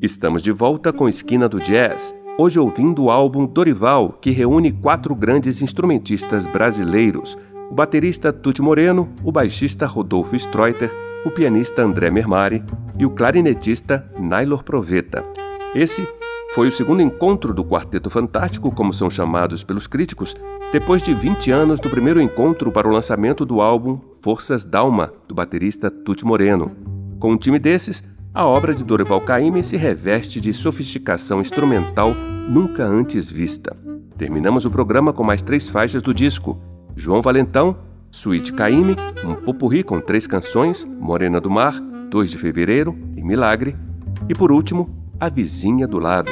Estamos de volta com Esquina do Jazz, hoje ouvindo o álbum Dorival, que reúne 4 grandes instrumentistas brasileiros, o baterista Tuti Moreno, o baixista Rodolfo Streuter, o pianista André Mermari e o clarinetista Naylor Proveta. Esse foi o segundo encontro do Quarteto Fantástico, como são chamados pelos críticos, depois de 20 anos do primeiro encontro para o lançamento do álbum Forças d'Alma, do baterista Tuti Moreno. Com um time desses, a obra de Dorival Caymmi se reveste de sofisticação instrumental nunca antes vista. Terminamos o programa com mais 3 faixas do disco: João Valentão, Suíte Caymmi, um popurrí com 3 canções, Morena do Mar, 2 de Fevereiro e Milagre, e por último, A Vizinha do Lado.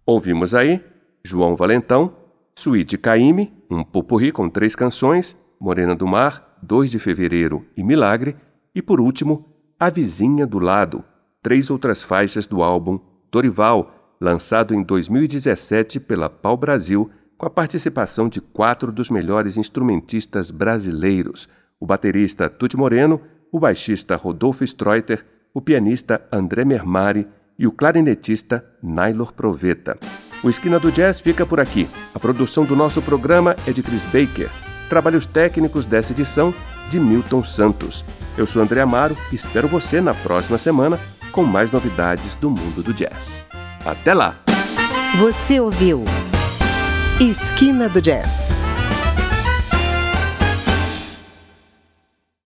Ouvimos aí João Valentão, Suíte Caymmi, um popurrí com 3 canções, Morena do Mar, 2 de Fevereiro e Milagre, e por último, A Vizinha do Lado, 3 outras faixas do álbum Dorival, lançado em 2017 pela Pau Brasil, com a participação de 4 dos melhores instrumentistas brasileiros, o baterista Tuti Moreno, o baixista Rodolfo Streuter, o pianista André Mermari e o clarinetista Naylor Proveta. O Esquina do Jazz fica por aqui. A produção do nosso programa é de Chris Baker. Trabalhos técnicos dessa edição de Milton Santos. Eu sou André Amaro e espero você na próxima semana com mais novidades do mundo do jazz. Até lá! Você ouviu Esquina do Jazz.